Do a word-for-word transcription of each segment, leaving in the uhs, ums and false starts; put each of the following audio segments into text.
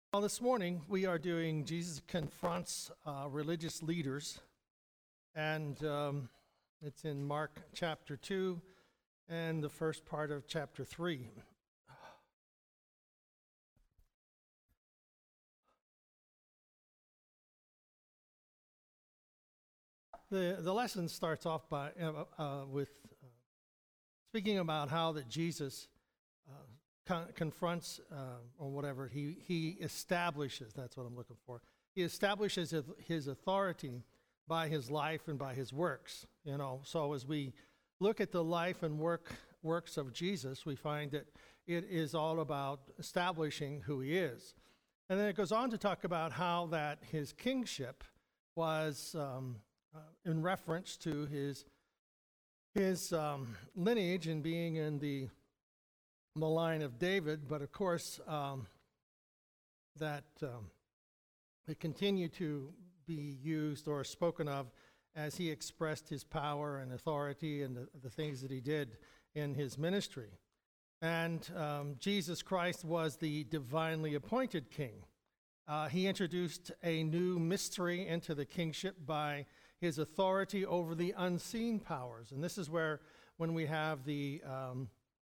Well, this morning we are doing Jesus Confronts uh, Religious Leaders, and um, it's in Mark chapter two and the first part of chapter three. The, the lesson starts off by uh, uh, with uh, speaking about how that Jesus uh, con- confronts uh, or whatever, he, he establishes, that's what I'm looking for, he establishes his authority by his life and by his works. You know, so as we look at the life and work works of Jesus, we find that it is all about establishing who he is. And then it goes on to talk about how that his kingship was um, uh, in reference to his his um, lineage and being in the the line of David, but of course um, that um, it continued to be used or spoken of as he expressed his power and authority and the, the things that he did in his ministry. And um, Jesus Christ was the divinely appointed king. Uh, he introduced a new mystery into the kingship by his authority over the unseen powers. And this is where, when we have the um,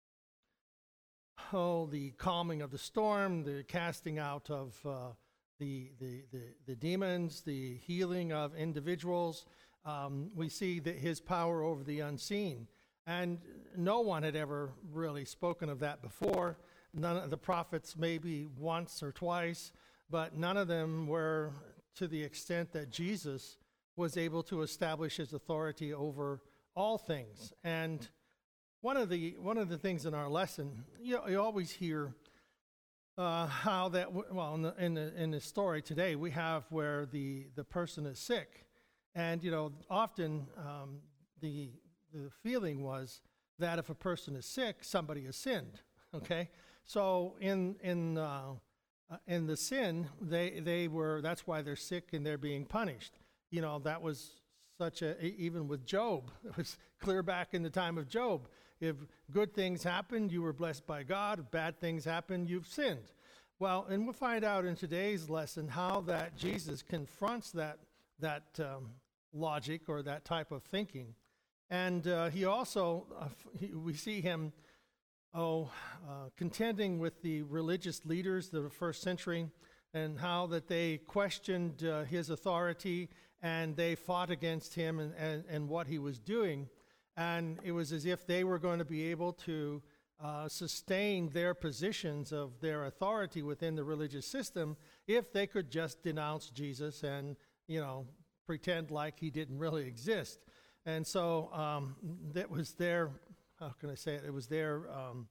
oh, the calming of the storm, the casting out of uh, the, the the the demons, the healing of individuals, um, we see that his power over the unseen. And no one had ever really spoken of that before. None of the prophets, maybe once or twice, but none of them were to the extent that Jesus was able to establish his authority over all things. And one of the one of the things in our lesson, you, you always hear uh, how that, well, in the, in the in the story today, we have where the the person is sick, and you know, often um, the the feeling was that if a person is sick, somebody has sinned. Okay, so in in uh, uh, in the sin, they they were that's why they're sick and they're being punished. You know, that was such a, even with Job, it was clear back in the time of Job. If good things happened, you were blessed by God. If bad things happened, you've sinned. Well, and we'll find out in today's lesson how that Jesus confronts that that um, logic or that type of thinking. And uh, he also, uh, he, we see him, oh, uh, contending with the religious leaders of the first century and how that they questioned uh, his authority and they fought against him and, and, and what he was doing. And it was as if they were going to be able to uh, sustain their positions of their authority within the religious system if they could just denounce Jesus and, you know, pretend like he didn't really exist. And so um, that was their, how can I say it, it was their um,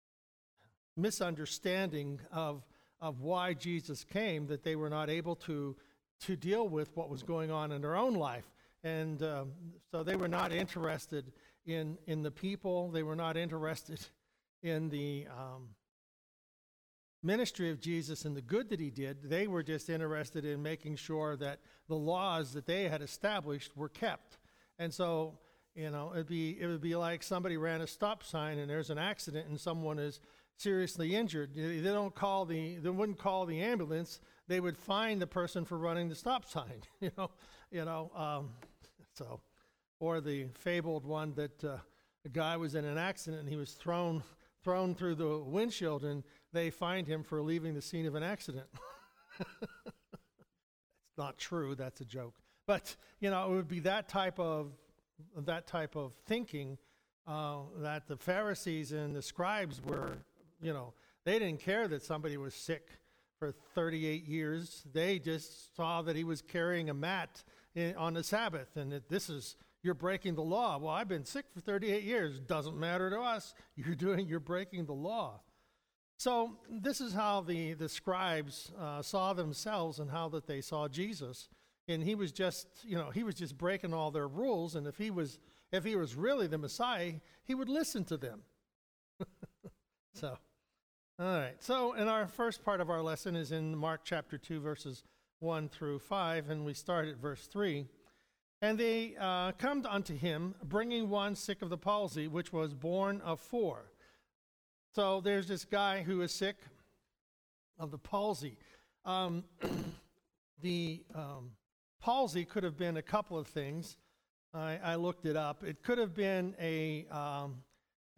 misunderstanding of of why Jesus came, that they were not able to to deal with what was going on in their own life. And um, so they were not interested in in the people. They were not interested in the um, ministry of Jesus and the good that he did. They were just interested in making sure that the laws that they had established were kept. And so, you know, it'd be it would be like somebody ran a stop sign and there's an accident and someone is seriously injured. They don't call the they wouldn't call the ambulance. They would fine the person for running the stop sign. You know, you know. Um, so, or the fabled one that uh, a guy was in an accident and he was thrown thrown through the windshield and they fined him for leaving the scene of an accident. It's not true. That's a joke. But you know, it would be that type of that type of thinking uh, that the Pharisees and the scribes were. You know, they didn't care that somebody was sick for thirty-eight years. They just saw that he was carrying a mat in, on the Sabbath, and that this is, you're breaking the law. Well, I've been sick for thirty-eight years. Doesn't matter to us. You're doing, you're breaking the law. So this is how the, the scribes uh, saw themselves and how that they saw Jesus. And he was just, you know, he was just breaking all their rules. And if he was, if he was really the Messiah, he would listen to them. So, all right. So, in our first part of our lesson is in Mark chapter two, verses one through five, and we start at verse three. And they uh, come unto him, bringing one sick of the palsy, which was born of four. So, there's this guy who is sick of the palsy. Um, the um, palsy could have been a couple of things. I, I looked it up. It could have been a um, uh,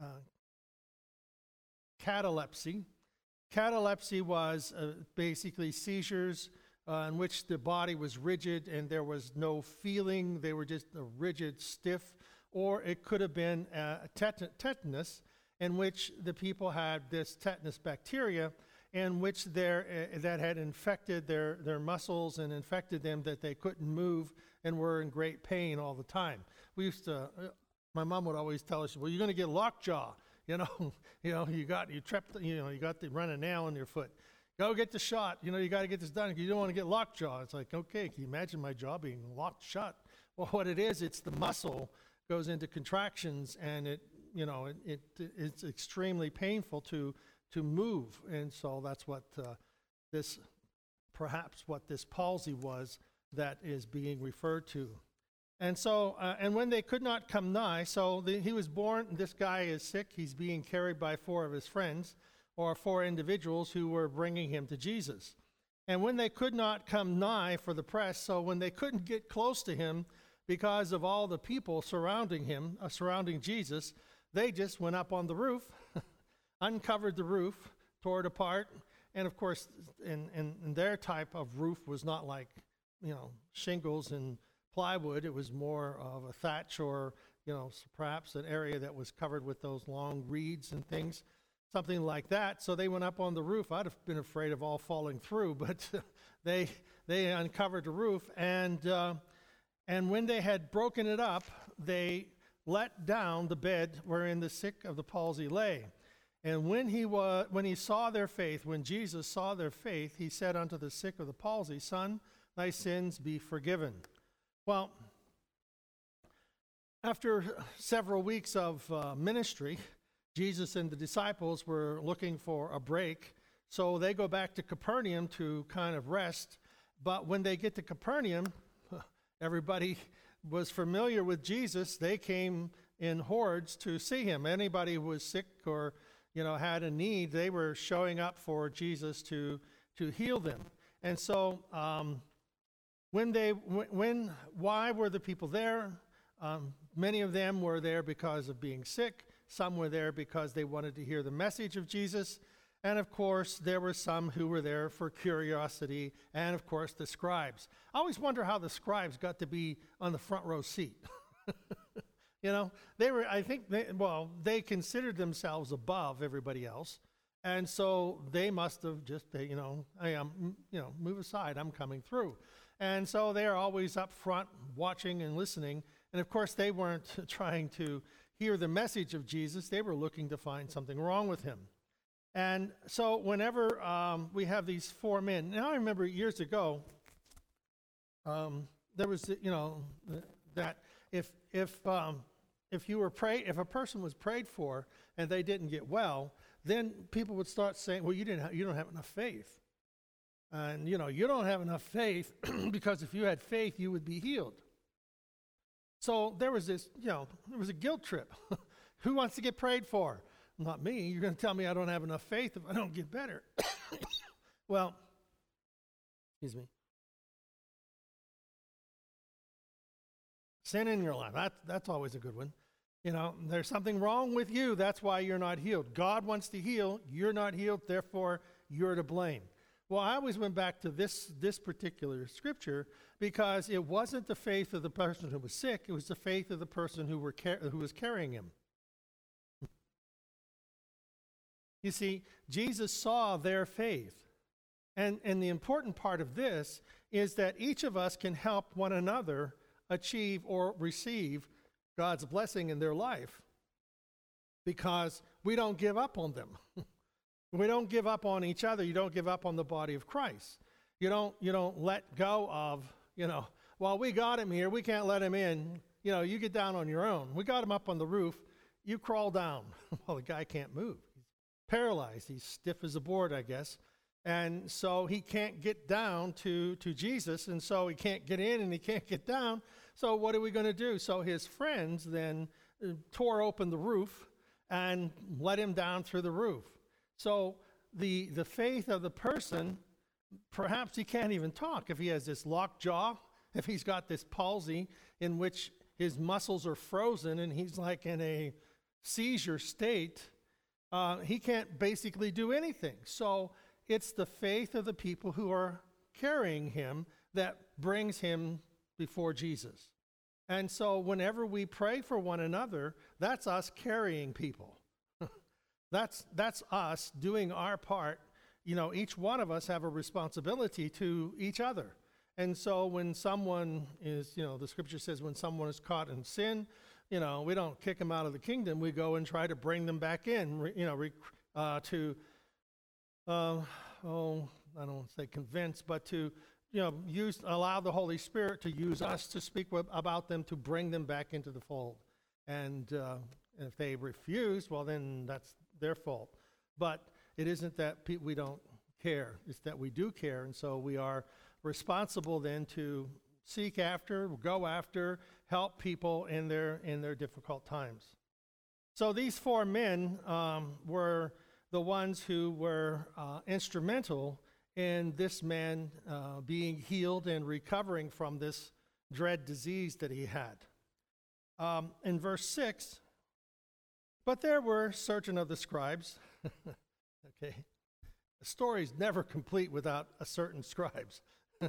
catalepsy. Catalepsy was uh, basically seizures uh, in which the body was rigid and there was no feeling. They were just a rigid, stiff. Or it could have been uh, tet- tetanus, in which the people had this tetanus bacteria, in which their, uh, that had infected their, their muscles and infected them that they couldn't move and were in great pain all the time. We used to, uh, my mom would always tell us, well, you're going to get lockjaw. You know, you know, you got, you tripped, you know, you got the run a nail in your foot. Go get the shot. You know, you got to get this done. You don't want to get lockjaw. It's like, okay, can you imagine my jaw being locked shut? Well, what it is, it's the muscle goes into contractions, and it, you know, it, it it's extremely painful to to move, and so that's what uh, this, perhaps what this palsy was that is being referred to. And so, uh, and when they could not come nigh, so the, he was born, this guy is sick, he's being carried by four of his friends, or four individuals who were bringing him to Jesus. And when they could not come nigh for the press, so when they couldn't get close to him because of all the people surrounding him, uh, surrounding Jesus, they just went up on the roof, uncovered the roof, tore it apart, and of course, in, in, in their type of roof was not like, you know, shingles and plywood. It was more of a thatch, or, you know, perhaps an area that was covered with those long reeds and things, something like that. So they went up on the roof. I'd have been afraid of all falling through, but they they uncovered the roof, and uh, and when they had broken it up, they let down the bed wherein the sick of the palsy lay. And when he was when he saw their faith, when Jesus saw their faith, he said unto the sick of the palsy, Son, thy sins be forgiven. Well, after several weeks of uh, ministry, Jesus and the disciples were looking for a break, so they go back to Capernaum to kind of rest. But when they get to Capernaum, everybody was familiar with Jesus. They came in hordes to see him. Anybody who was sick or, you know, had a need, they were showing up for Jesus to to heal them. And so, um, when they, when, why were the people there? Um, many of them were there because of being sick. Some were there because they wanted to hear the message of Jesus. And of course, there were some who were there for curiosity, and of course, the scribes. I always wonder how the scribes got to be on the front row seat. You know, they were, I think, they, well, they considered themselves above everybody else. And so they must have just, you know, I am, you know, move aside, I'm coming through. And so they're always up front watching and listening. And of course, they weren't trying to hear the message of Jesus. They were looking to find something wrong with him. And so whenever um, we have these four men, now I remember years ago, um, there was, you know, that if if um, if you were prayed, if a person was prayed for and they didn't get well, then people would start saying, well, you didn't have, you don't have enough faith. And, you know, you don't have enough faith because if you had faith, you would be healed. So there was this, you know, there was a guilt trip. Who wants to get prayed for? Not me. You're going to tell me I don't have enough faith if I don't get better. Well, excuse me. Sin in your life, that, that's always a good one. You know, there's something wrong with you. That's why you're not healed. God wants to heal. You're not healed. Therefore, you're to blame. Well, I always went back to this, this particular scripture because it wasn't the faith of the person who was sick. It was the faith of the person who, were car- who was carrying him. You see, Jesus saw their faith. And, and the important part of this is that each of us can help one another achieve or receive God's blessing in their life because we don't give up on them. We don't give up on each other. You don't give up on the body of Christ. You don't, you don't let go of, you know, well, we got him here. We can't let him in. You know, you get down on your own. We got him up on the roof. You crawl down. Well, the guy can't move. He's paralyzed. He's stiff as a board, I guess. And so he can't get down to, to Jesus. And so he can't get in and he can't get down. So what are we going to do? So his friends then uh, tore open the roof and let him down through the roof. So the the faith of the person perhaps he can't even talk if he has this locked jaw, if he's got this palsy in which his muscles are frozen and he's like in a seizure state. Uh, he can't basically do anything. So it's the faith of the people who are carrying him that brings him before Jesus. And so whenever we pray for one another, that's us carrying people. that's that's us doing our part. You know, each one of us have a responsibility to each other. And so when someone is, you know, the scripture says when someone is caught in sin, you know, we don't kick them out of the kingdom. We go and try to bring them back in, re, you know, re, uh, to, uh, oh, I don't want to say convince, but to, you know, use, allow the Holy Spirit to use us to speak with, about them, to bring them back into the fold. And uh, if they refuse, well, then that's their fault. But it isn't that pe- we don't care. It's that we do care. And so we are responsible then to seek after, go after, help people in their in their difficult times. So these four men um, were the ones who were uh, instrumental in this man uh, being healed and recovering from this dread disease that he had. Um, in verse six, but there were certain of the scribes. Okay, the story's never complete without a certain scribes.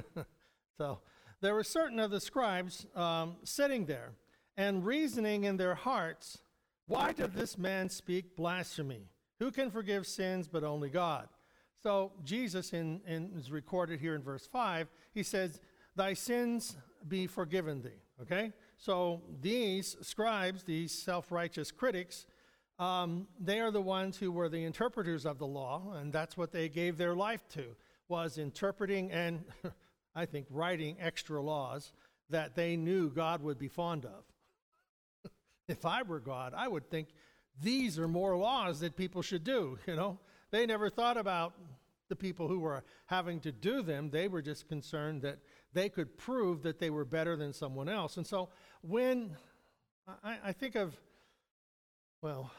So there were certain of the scribes um, sitting there and reasoning in their hearts, why did this man speak blasphemy? Who can forgive sins but only God? So Jesus in, in, is recorded here in verse five. He says, thy sins be forgiven thee. Okay? So these scribes, these self-righteous critics, um, they are the ones who were the interpreters of the law, and that's what they gave their life to, was interpreting and I think writing extra laws that they knew God would be fond of. If I were God, I would think these are more laws that people should do, you know. They never thought about the people who were having to do them. They were just concerned that they could prove that they were better than someone else. And so when I, I think of, well,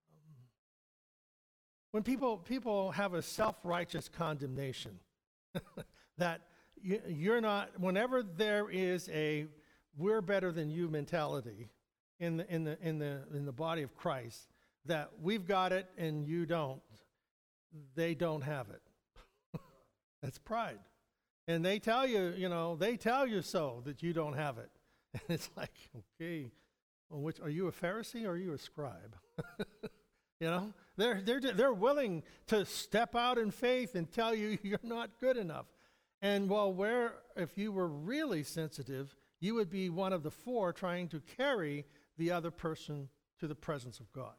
when people people have a self-righteous condemnation, that you, you're not, whenever there is a we're better than you mentality in the in the in the in the body of Christ, that we've got it and you don't, they don't have it. That's pride. And they tell you, you know, they tell you so that you don't have it. And it's like, okay, well, which are you a Pharisee or are you a scribe? You know, they're they're they're willing to step out in faith and tell you you're not good enough. And well, where if you were really sensitive, you would be one of the four trying to carry the other person to the presence of God.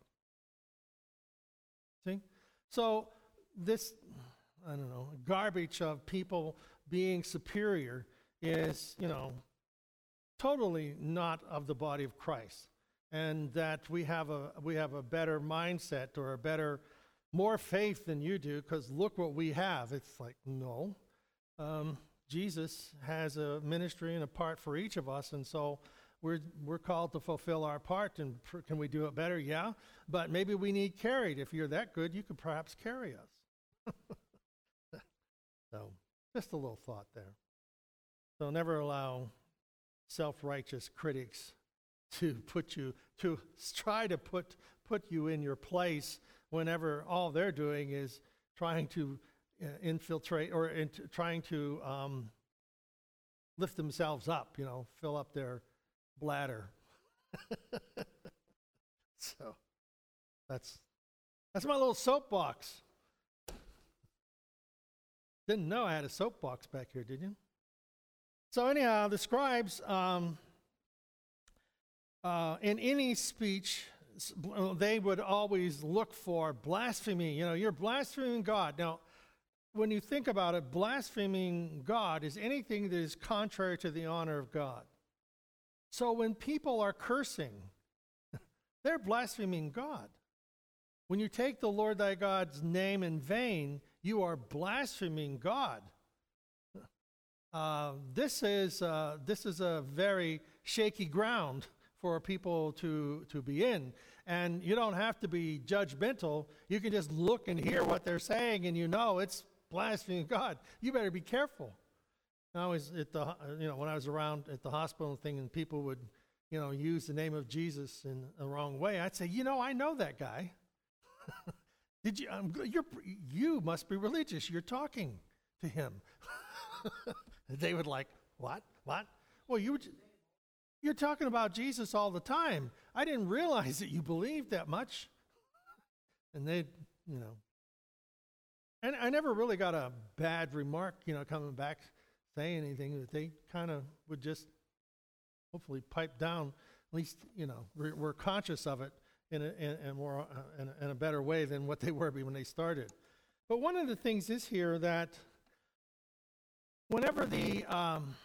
See? So this, I don't know, garbage of people being superior is, you know, totally not of the body of Christ. And that we have a we have a better mindset or a better, more faith than you do, because look what we have. It's like, no. Um, Jesus has a ministry and a part for each of us, and so we're we're called to fulfill our part. And pr- can we do it better? Yeah, but maybe we need carried. If you're that good, you could perhaps carry us. So, just a little thought there. So never allow self-righteous critics to put you to try to put put you in your place whenever all they're doing is trying to uh, infiltrate or into, trying to um, lift themselves up, you know, fill up their bladder. So that's that's my little soapbox. Didn't know I had a soapbox back here, did you? So anyhow, the scribes, um, uh, in any speech, they would always look for blasphemy. You know, you're blaspheming God. Now, when you think about it, blaspheming God is anything that is contrary to the honor of God. So when people are cursing, they're blaspheming God. When you take the Lord thy God's name in vain, you are blaspheming God. Uh, this is uh, this is a very shaky ground for people to to be in, and you don't have to be judgmental. You can just look and hear what they're saying, and you know it's blaspheming God. You better be careful. I was at the, you know, when I was around at the hospital thing and people would, you know, use the name of Jesus in the wrong way, I'd say, you know, I know that guy. Did you, um, you're, you must be religious. You're talking to him. They would like, what, what? Well, you, you're talking about Jesus all the time. I didn't realize that you believed that much. And they, you know, and I never really got a bad remark, you know, coming back saying anything, that they kind of would just hopefully pipe down. At least, you know, we're, we're conscious of it in a, in, in more uh, in, a, in a better way than what they were when they started. But one of the things is here that whenever the um,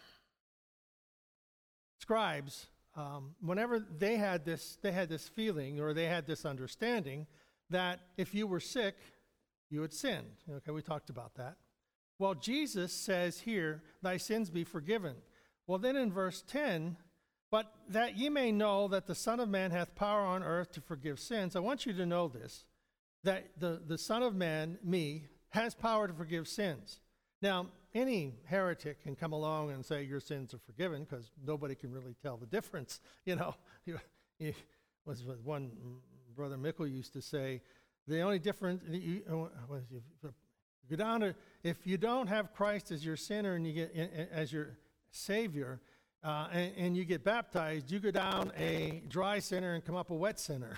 scribes, um, whenever they had this, they had this feeling or they had this understanding that if you were sick, you had sinned. Okay, we talked about that. Well, Jesus says here, thy sins be forgiven. Well, then in verse ten, but that ye may know that the Son of Man hath power on earth to forgive sins. I want you to know this, that the, the Son of Man, me, has power to forgive sins. Now, any heretic can come along and say your sins are forgiven because nobody can really tell the difference. You know, it was one Brother Mickle used to say, the only difference, you, was if, Go down to, if you don't have Christ as your sinner and you get as your Savior, uh, and, and you get baptized, you go down a dry sinner and come up a wet sinner.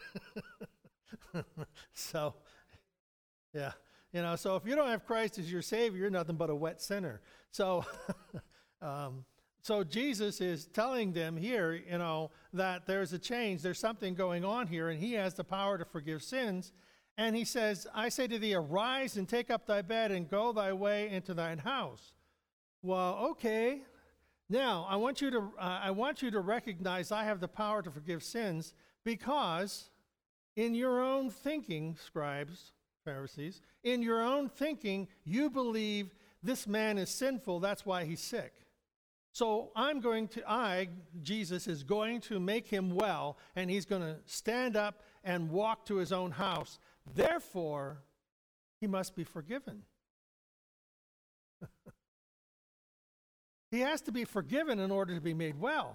So, yeah, you know. So if you don't have Christ as your Savior, you're nothing but a wet sinner. So, um, so Jesus is telling them here, you know, that there's a change, there's something going on here, and He has the power to forgive sins. And He says, I say to thee, arise and take up thy bed and go thy way into thine house. Well, okay. Now, I want you to uh, I want you to recognize I have the power to forgive sins because in your own thinking, scribes, Pharisees, in your own thinking, you believe this man is sinful, that's why he's sick. So I'm going to, I, Jesus, is going to make him well, and he's going to stand up and walk to his own house. Therefore, he must be forgiven. He has to be forgiven in order to be made well.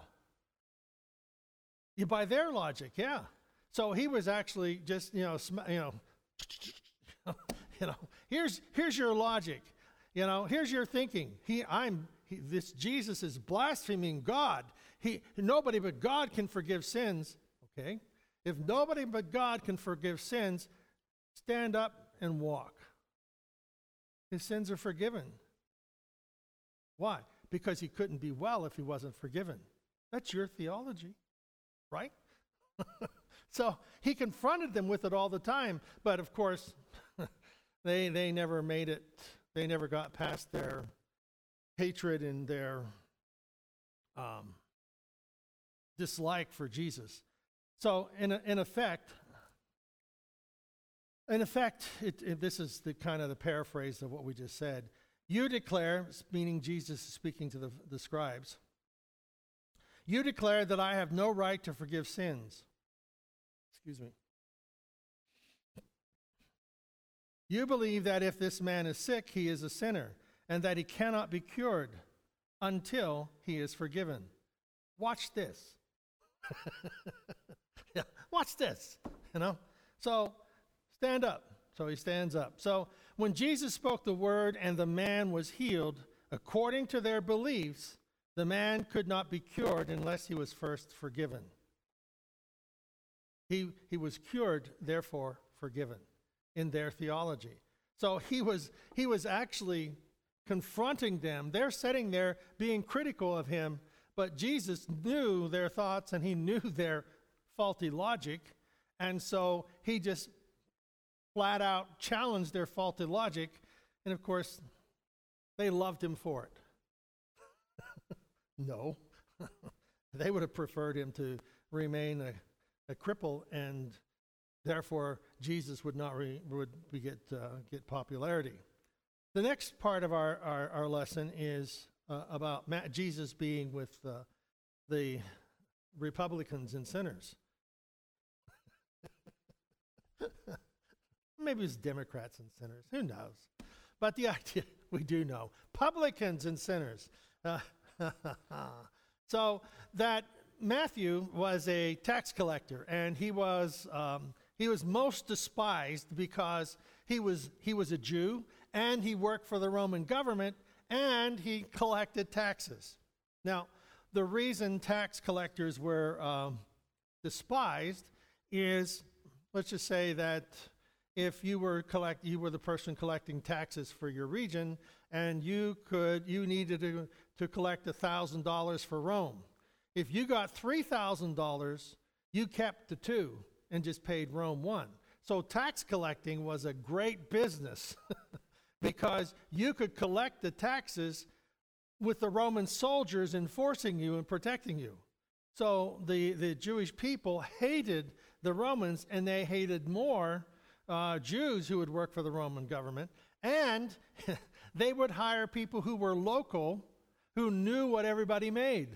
You, by their logic, yeah. So he was actually just, you know, sm- you know, you know. Here's here's your logic, you know. Here's your thinking. He, I'm he, this Jesus is blaspheming God. He nobody but God can forgive sins. Okay, if nobody but God can forgive sins, stand up and walk. His sins are forgiven. Why? Because he couldn't be well if he wasn't forgiven. That's your theology, right? So he confronted them with it all the time, but of course, they they never made it. They never got past their hatred and their um, dislike for Jesus. So in in effect, in effect, it, it, this is the kind of the paraphrase of what we just said. You declare, meaning Jesus is speaking to the, the scribes, you declare that I have no right to forgive sins. Excuse me. You believe that if this man is sick, he is a sinner, and that he cannot be cured until he is forgiven. Watch this. Yeah, watch this, you know. So stand up. So he stands up. So when Jesus spoke the word and the man was healed, according to their beliefs, the man could not be cured unless he was first forgiven. He, he was cured, therefore forgiven, in their theology. So he was, he was actually confronting them. They're sitting there being critical of him, but Jesus knew their thoughts and he knew their faulty logic, and so he just flat out challenged their faulty logic, and of course, they loved him for it. No. They would have preferred him to remain a, a cripple, and therefore Jesus would not re, would be get uh, get popularity. The next part of our, our, our lesson is uh, about Ma- Jesus being with uh, the Republicans and sinners. Maybe it's Democrats and sinners. Who knows? But the idea, we do know, publicans and sinners. Uh, so that Matthew was a tax collector, and he was um, he was most despised because he was he was a Jew, and he worked for the Roman government, and he collected taxes. Now, the reason tax collectors were um, despised is, let's just say that if you were collect you were the person collecting taxes for your region, and you could you needed to, to collect a thousand dollars for Rome. If you got three thousand dollars, you kept the two and just paid Rome one. So tax collecting was a great business because you could collect the taxes with the Roman soldiers enforcing you and protecting you. So the, the Jewish people hated the Romans, and they hated more uh, Jews who would work for the Roman government. And they would hire people who were local, who knew what everybody made.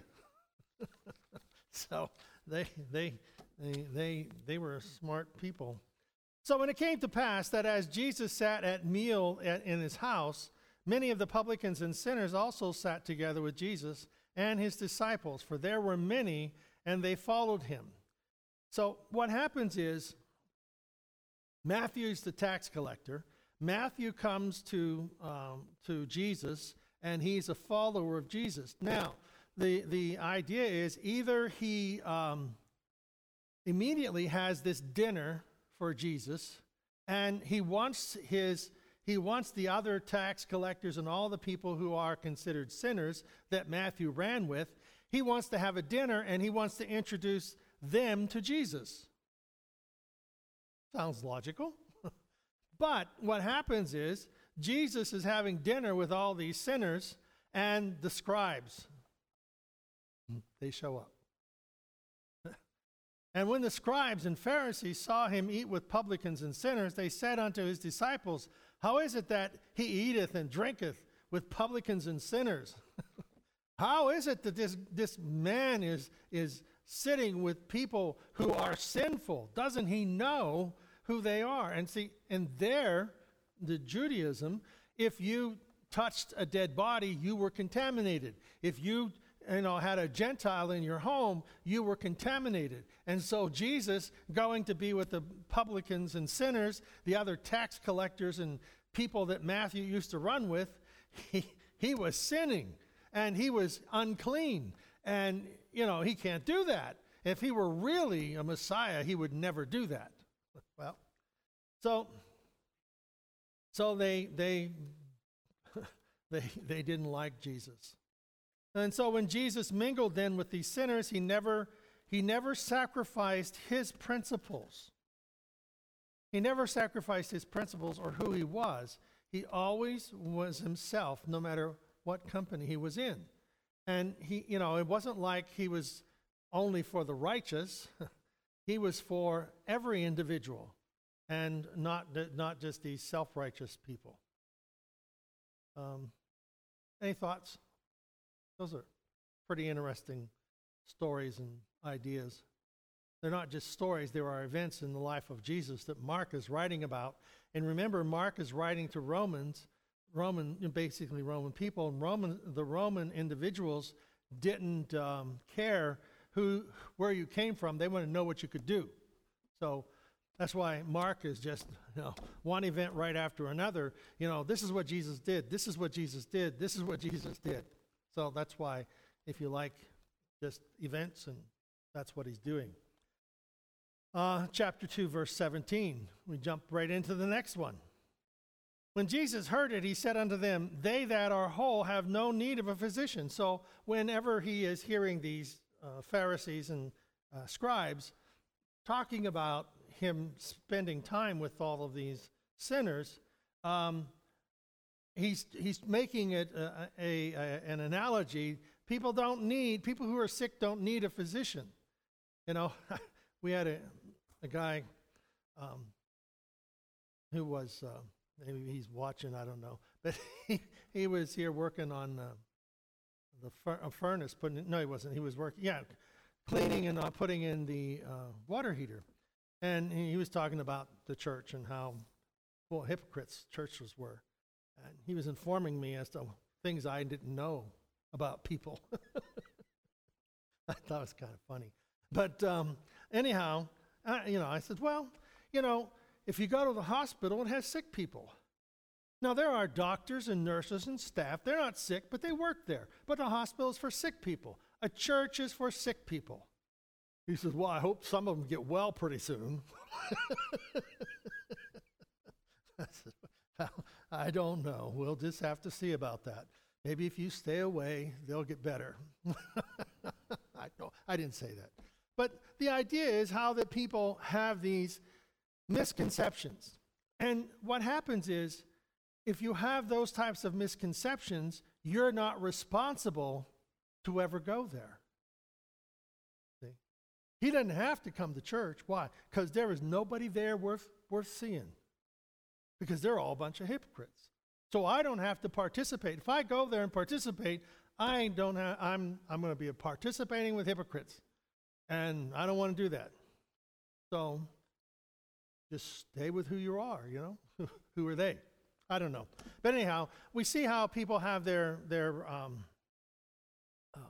So they, they, they, they, they were smart people. So when it came to pass that as Jesus sat at meal at, in his house, many of the publicans and sinners also sat together with Jesus and his disciples, for there were many, and they followed him. So what happens is, Matthew's the tax collector. Matthew comes to um, to Jesus, and he's a follower of Jesus. Now, the the idea is either he um, immediately has this dinner for Jesus, and he wants his he wants the other tax collectors and all the people who are considered sinners that Matthew ran with. He wants to have a dinner, and he wants to introduce them to Jesus. Sounds logical. But what happens is Jesus is having dinner with all these sinners, and the scribes, they show up. And when the scribes and Pharisees saw him eat with publicans and sinners, they said unto his disciples, how is it that he eateth and drinketh with publicans and sinners? How is it that this, this man is, is sitting with people who are sinful? Doesn't he know who they are? And see, in there, the Judaism, if you touched a dead body, you were contaminated. If you, you know, had a Gentile in your home, you were contaminated. And so Jesus, going to be with the publicans and sinners, the other tax collectors and people that Matthew used to run with, he, he was sinning, and he was unclean. And, you know, he can't do that. If he were really a Messiah, he would never do that. Well, so so they they they they didn't like Jesus. And so when Jesus mingled then with these sinners, he never he never sacrificed his principles. He never sacrificed his principles or who he was. He always was himself, no matter what company he was in. And he, you know, it wasn't like he was only for the righteous. He was for every individual, and not not just these self-righteous people. Um, any thoughts? Those are pretty interesting stories and ideas. They're not just stories. There are events in the life of Jesus that Mark is writing about. And remember, Mark is writing to Romans, Roman, basically Roman people. And Roman, the Roman individuals didn't um, care who, where you came from. They want to know what you could do. So that's why Mark is just, you know, one event right after another. You know, this is what Jesus did. This is what Jesus did. This is what Jesus did. So that's why, if you like, just events, and that's what he's doing. Uh, chapter two, verse seventeen. We jump right into the next one. When Jesus heard it, he said unto them, they that are whole have no need of a physician. So whenever he is hearing these uh, Pharisees and uh, scribes talking about him spending time with all of these sinners, um, he's he's making it a, a, a, an analogy. People don't need, people who are sick don't need a physician. You know, we had a, a guy um, who was, uh, maybe he's watching, I don't know, but he, he was here working on uh, the fur- a furnace, putting, no, he wasn't, he was working, yeah, cleaning and uh, putting in the uh, water heater. And he was talking about the church and how, well, hypocrites churches were. And he was informing me as to things I didn't know about people. I thought it was kind of funny. But um, anyhow, I, you know, I said, well, you know, if you go to the hospital, it has sick people. Now, there are doctors and nurses and staff. They're not sick, but they work there. But the hospital is for sick people. A church is for sick people. He says, well, I hope some of them get well pretty soon. I said, well, I don't know. We'll just have to see about that. Maybe if you stay away, they'll get better. I, no, I didn't say that. But the idea is how that people have these misconceptions. And what happens is, if you have those types of misconceptions, you're not responsible to ever go there. See? He doesn't have to come to church. Why? Because there is nobody there worth, worth seeing. Because they're all a bunch of hypocrites. So I don't have to participate. If I go there and participate, I don't have, I'm, I'm going to be participating with hypocrites. And I don't want to do that. So just stay with who you are, you know? Who are they? I don't know. But anyhow, we see how people have their their um, uh,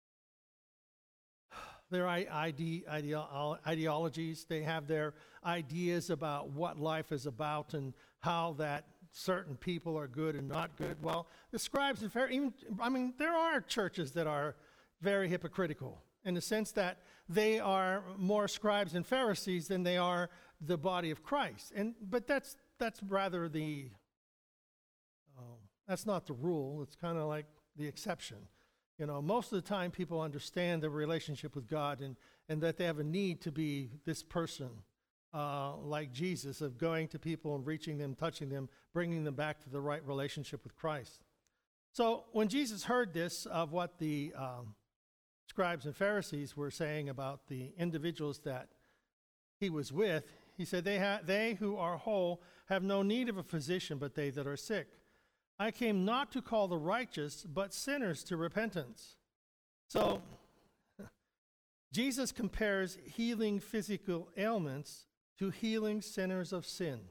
their ide- ideo- ideologies. They have their ideas about what life is about and how that certain people are good and not good. Well, the scribes and Pharisees, even, I mean, there are churches that are very hypocritical in the sense that they are more scribes and Pharisees than they are the body of Christ. And but that's that's rather the uh, that's not the rule. It's kind of like the exception. You know, most of the time people understand their relationship with God and and that they have a need to be this person uh, like Jesus, of going to people and reaching them, touching them, bringing them back to the right relationship with Christ. So when Jesus heard this of what the um, scribes and Pharisees were saying about the individuals that he was with, he said, they, ha- they who are whole have no need of a physician, but they that are sick. I came not to call the righteous, but sinners to repentance. So Jesus compares healing physical ailments to healing sinners of sin.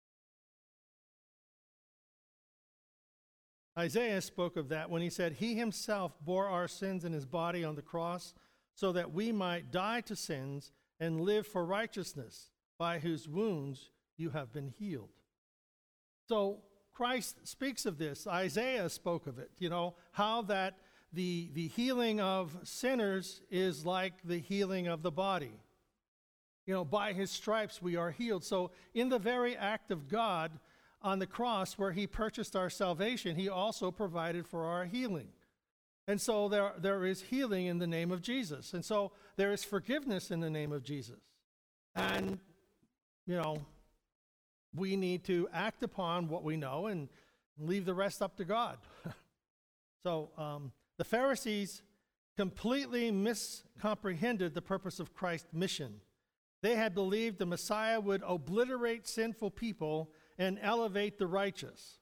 Isaiah spoke of that when he said, he himself bore our sins in his body on the cross so that we might die to sins and live for righteousness, by whose wounds you have been healed. So Christ speaks of this. Isaiah spoke of it, you know, how that the, the healing of sinners is like the healing of the body. You know, by his stripes we are healed. So in the very act of God on the cross where he purchased our salvation, he also provided for our healing. And so there, there is healing in the name of Jesus. And so there is forgiveness in the name of Jesus. And, you know, we need to act upon what we know and leave the rest up to God. So um, the Pharisees completely miscomprehended the purpose of Christ's mission. They had believed the Messiah would obliterate sinful people and elevate the righteous.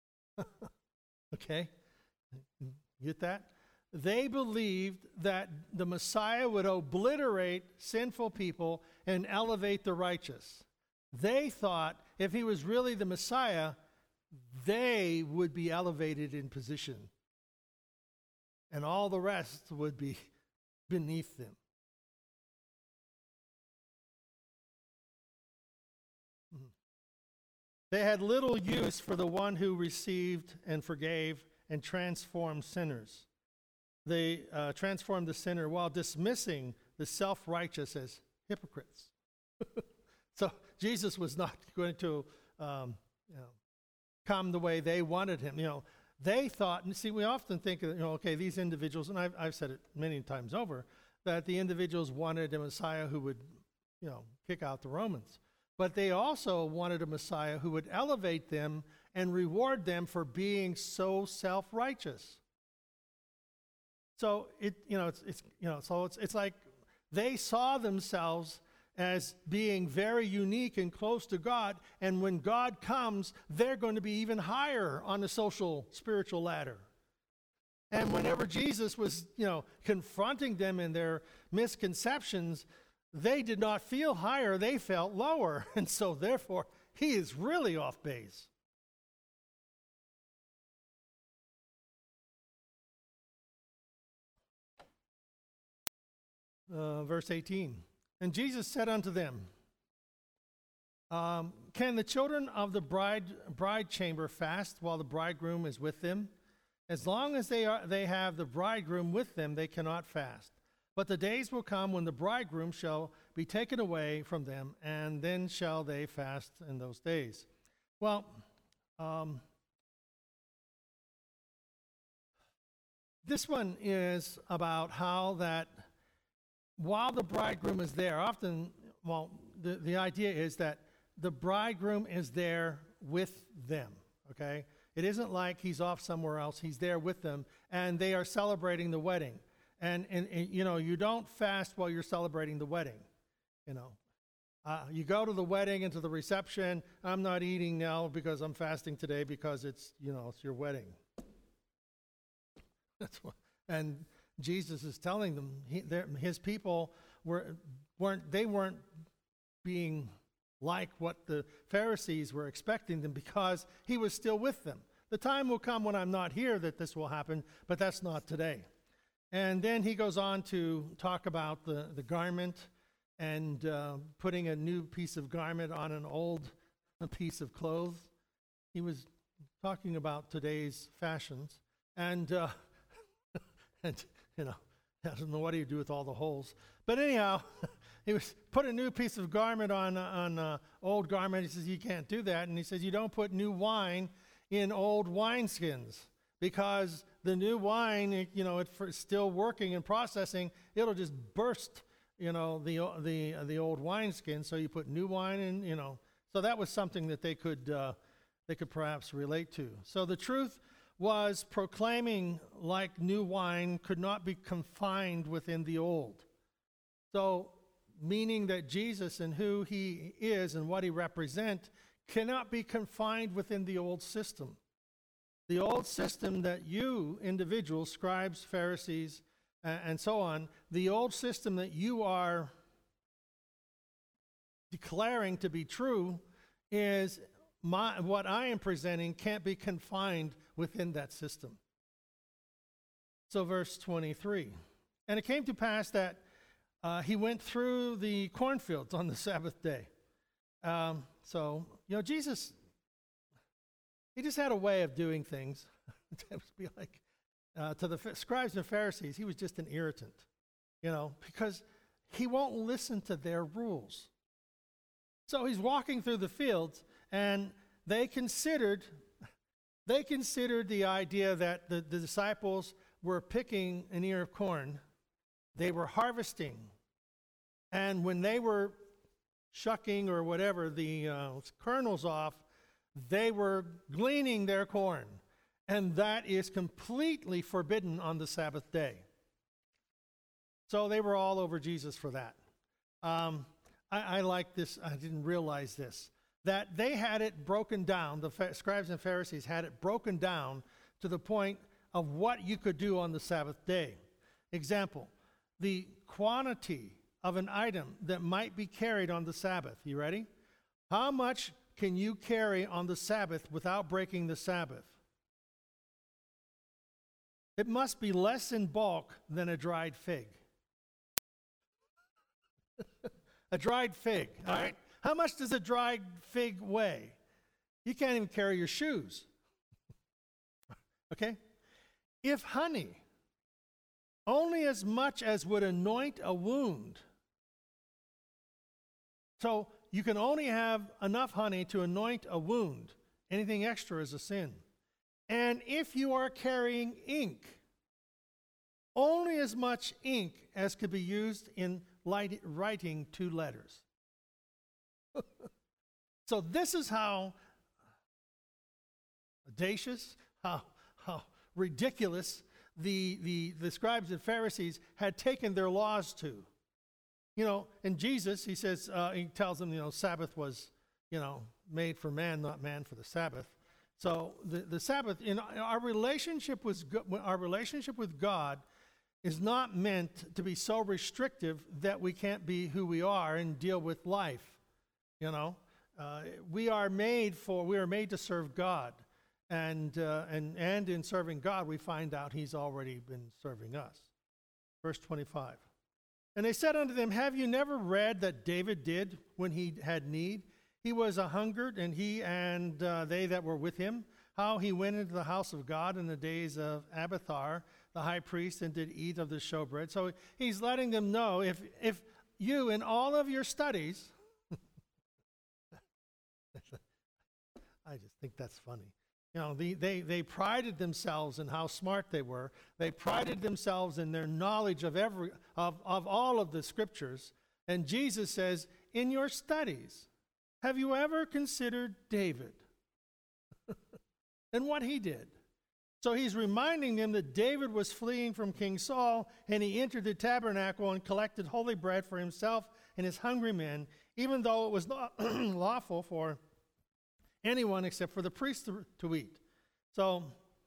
Okay? Get that? They believed that the Messiah would obliterate sinful people and elevate the righteous. They thought if he was really the Messiah, they would be elevated in position, and all the rest would be beneath them. They had little use for the one who received and forgave and transformed sinners. They uh, transformed the sinner while dismissing the self-righteous as hypocrites. So Jesus was not going to um, you know, come the way they wanted him. You know, they thought, and see, we often think, you know, okay, these individuals, and I've, I've said it many times over, that the individuals wanted a Messiah who would, you know, kick out the Romans. But they also wanted a Messiah who would elevate them and reward them for being so self-righteous. So it, you know, it's, it's you know, so it's it's like they saw themselves as being very unique and close to God, and when God comes, they're going to be even higher on the social, spiritual ladder. And whenever Jesus was, you know, confronting them in their misconceptions, they did not feel higher, they felt lower. And so therefore, he is really off base. uh, verse eighteen. And Jesus said unto them, um, can the children of the bride, bride chamber fast while the bridegroom is with them? As long as they, are, they have the bridegroom with them, they cannot fast. But the days will come when the bridegroom shall be taken away from them, and then shall they fast in those days. Well, um, this one is about how that while the bridegroom is there, often, well, the, the idea is that the bridegroom is there with them, okay? It isn't like he's off somewhere else. He's there with them, and they are celebrating the wedding. And, and, and you know, you don't fast while you're celebrating the wedding, you know. Uh, you go to the wedding and to the reception. I'm not eating now because I'm fasting today because it's, you know, it's your wedding. That's what, and Jesus is telling them, he, his people were, weren't, they weren't being like what the Pharisees were expecting them because he was still with them. The time will come when I'm not here that this will happen, but that's not today. And then he goes on to talk about the, the garment and uh, putting a new piece of garment on an old piece of clothes. He was talking about today's fashions. And, uh, and you know, I don't know what he'd do with all the holes. But anyhow, he was put a new piece of garment on on uh, old garment. He says, you can't do that. And he says, you don't put new wine in old wineskins, because the new wine, it, you know, it's still working and processing. It'll just burst, you know, the the the old wineskin. So you put new wine in, you know. So that was something that they could uh, they could perhaps relate to. So the truth was, proclaiming like new wine could not be confined within the old. So, meaning that Jesus and who he is and what he represents cannot be confined within the old system. The old system that you, individuals, scribes, Pharisees, uh, and so on, the old system that you are declaring to be true is my, what I am presenting can't be confined within that system. So verse twenty-three, and it came to pass that uh, he went through the cornfields on the Sabbath day. Um, so, you know, Jesus, he just had a way of doing things. It would be like, uh, to the scribes and Pharisees, he was just an irritant, you know, because he won't listen to their rules. So he's walking through the fields, and they considered, they considered the idea that the, the disciples were picking an ear of corn. They were harvesting. And when they were shucking or whatever the uh, kernels off, they were gleaning their corn. And that is completely forbidden on the Sabbath day. So they were all over Jesus for that. Um, I, I like this. I didn't realize this. That they had it broken down, the fa- scribes and Pharisees had it broken down to the point of what you could do on the Sabbath day. Example, the quantity of an item that might be carried on the Sabbath. You ready? How much can you carry on the Sabbath without breaking the Sabbath? It must be less in bulk than a dried fig. A dried fig, all right? How much does a dried fig weigh? You can't even carry your shoes. Okay? If honey, only as much as would anoint a wound. So you can only have enough honey to anoint a wound. Anything extra is a sin. And if you are carrying ink, only as much ink as could be used in light, writing two letters. So this is how audacious, how, how ridiculous the, the, the scribes and Pharisees had taken their laws to. You know, and Jesus, he says, uh, he tells them, you know, Sabbath was, you know, made for man, not man for the Sabbath. So the, the Sabbath, in our relationship with our relationship with God is not meant to be so restrictive that we can't be who we are and deal with life. You know, uh, we are made for, we are made to serve God. And, uh, and, and in serving God, we find out he's already been serving us. Verse twenty-five. And they said unto them, Have you never read that David did when he had need? He was a hungered, and he and uh, they that were with him, how he went into the house of God in the days of Abiathar, the high priest, and did eat of the showbread. So he's letting them know, if if you, in all of your studies, I just think that's funny. You know, the, they, they prided themselves in how smart they were. They prided themselves in their knowledge of every of, of all of the scriptures. And Jesus says, in your studies, have you ever considered David and what he did? So he's reminding them that David was fleeing from King Saul, and he entered the tabernacle and collected holy bread for himself and his hungry men, even though it was not lawful for anyone except for the priest to, to eat. So,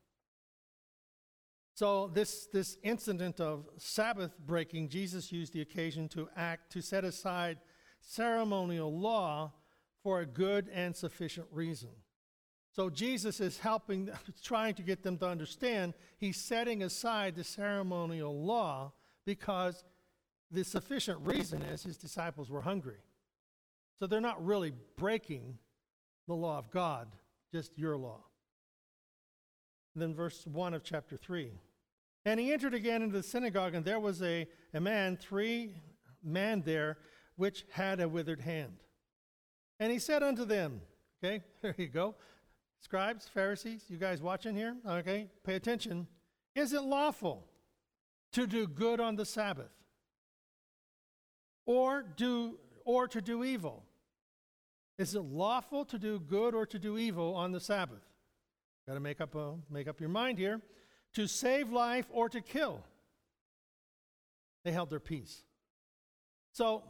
so this, this incident of Sabbath breaking, Jesus used the occasion to act, to set aside ceremonial law for a good and sufficient reason. So Jesus is helping, trying to get them to understand, he's setting aside the ceremonial law because the sufficient reason is his disciples were hungry. So they're not really breaking the law of God, just your law. And then verse one of chapter three. And he entered again into the synagogue, and there was a, a man, three man there, which had a withered hand. And he said unto them, okay, there you go. Scribes, Pharisees, you guys watching here? Okay, pay attention. Is it lawful to do good on the Sabbath? Or do or to do evil? Is it lawful to do good or to do evil on the Sabbath? Got to make up a, make up your mind here. To save life or to kill? They held their peace. So,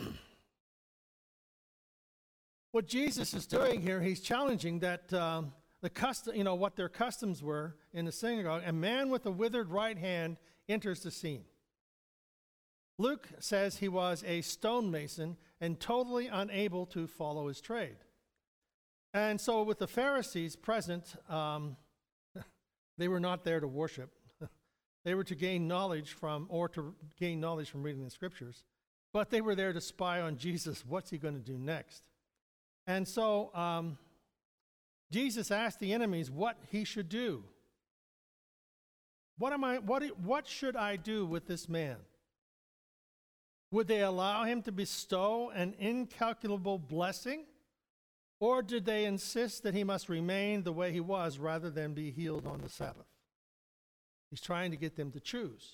what Jesus is doing here, he's challenging that um, the custom, you know, what their customs were in the synagogue. A man with a withered right hand enters the scene. Luke says he was a stonemason and totally unable to follow his trade. And so with the Pharisees present, um, they were not there to worship. They were to gain knowledge from, or to gain knowledge from reading the scriptures. But they were there to spy on Jesus. What's he going to do next? And so um, Jesus asked the enemies what he should do. What am I? What, what should I do with this man? Would they allow him to bestow an incalculable blessing? Or did they insist that he must remain the way he was rather than be healed on the Sabbath? He's trying to get them to choose.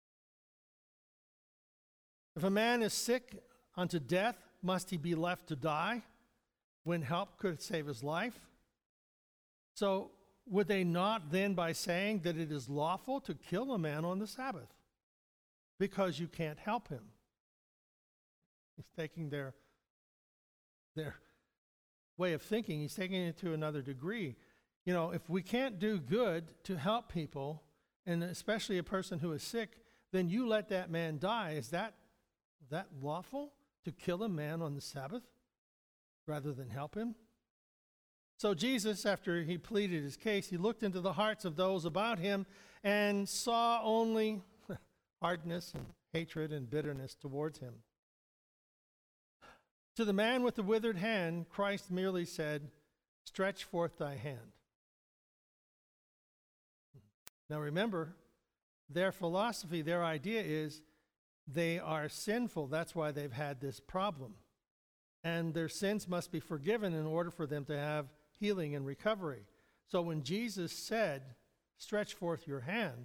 If a man is sick unto death, must he be left to die when help could save his life? So would they not then, by saying that it is lawful to kill a man on the Sabbath because you can't help him? He's taking their, their way of thinking, he's taking it to another degree. You know, if we can't do good to help people, and especially a person who is sick, then you let that man die. Is that, that lawful, to kill a man on the Sabbath rather than help him? So Jesus, after he pleaded his case, he looked into the hearts of those about him and saw only hardness and hatred and bitterness towards him. To the man with the withered hand, Christ merely said, "Stretch forth thy hand." Now remember, their philosophy, their idea is they are sinful. That's why they've had this problem. And their sins must be forgiven in order for them to have healing and recovery. So when Jesus said, "Stretch forth your hand,"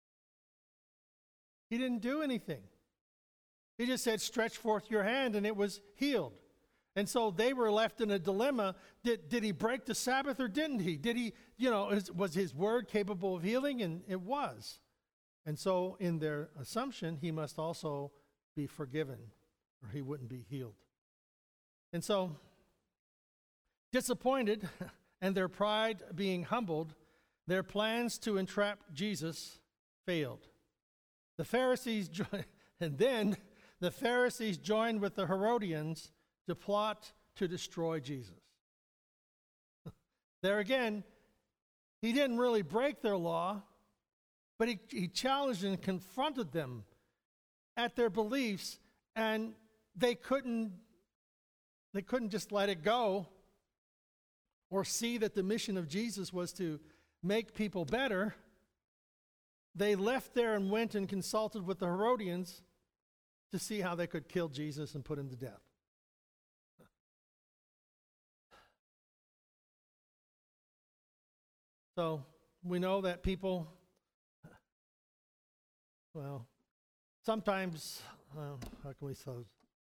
he didn't do anything. He just said, "Stretch forth your hand," and it was healed. And so they were left in a dilemma. Did, did he break the Sabbath or didn't he? Did he, you know, is, was his word capable of healing? And it was. And so in their assumption, he must also be forgiven or he wouldn't be healed. And so, disappointed and their pride being humbled, their plans to entrap Jesus failed. The Pharisees, jo- and then the Pharisees joined with the Herodians to plot to destroy Jesus. There again, he didn't really break their law, but he, he challenged and confronted them. at their beliefs, and they couldn't they couldn't just let it go or see that the mission of Jesus was to make people better. They left there and went and consulted with the Herodians to see how they could kill Jesus and put him to death. So we know that people, well, sometimes, uh, how can we say?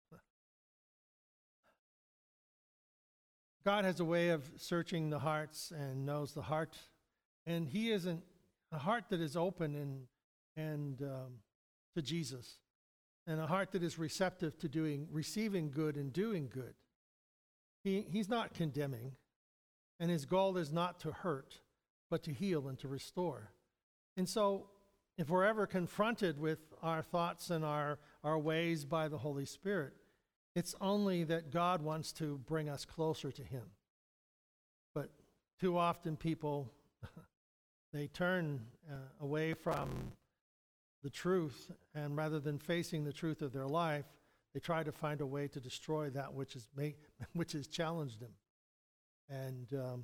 God has a way of searching the hearts and knows the heart, and He isn't a heart that is open and and um, to Jesus, and a heart that is receptive to doing, receiving good and doing good. He He's not condemning, and His goal is not to hurt, but to heal and to restore. And so, if we're ever confronted with our thoughts and our our ways by the Holy Spirit, it's only that God wants to bring us closer to Him. But too often people, they turn uh, away from the truth, and rather than facing the truth of their life, they try to find a way to destroy that which is made, which has challenged them. And um,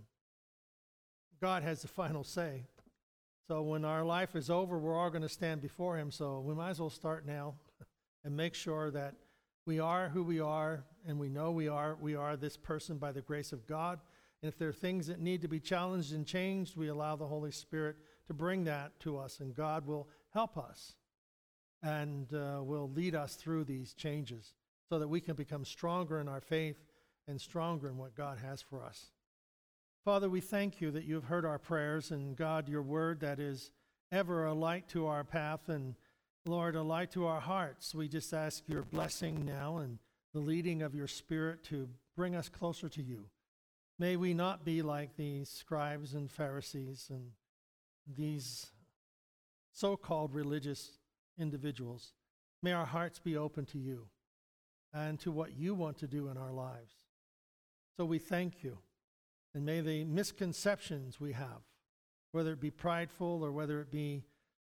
God has the final say. So when our life is over, we're all going to stand before Him. So we might as well start now and make sure that we are who we are, and we know we are. We are this person by the grace of God. And if there are things that need to be challenged and changed, we allow the Holy Spirit to bring that to us, and God will help us and uh, will lead us through these changes so that we can become stronger in our faith and stronger in what God has for us. Father, we thank You that You have heard our prayers, and God, Your word that is ever a light to our path, and Lord, a light to our hearts. We just ask Your blessing now and the leading of Your Spirit to bring us closer to You. May we not be like these scribes and Pharisees and these so-called religious individuals. May our hearts be open to You and to what You want to do in our lives. So we thank You. And may the misconceptions we have, whether it be prideful or whether it be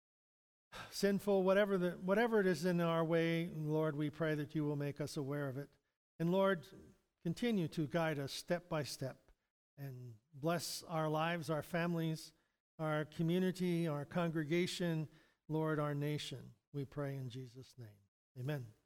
sinful, whatever the whatever it is in our way, Lord, we pray that You will make us aware of it. And Lord, continue to guide us step by step and bless our lives, our families, our community, our congregation, Lord, our nation. We pray in Jesus' name. Amen.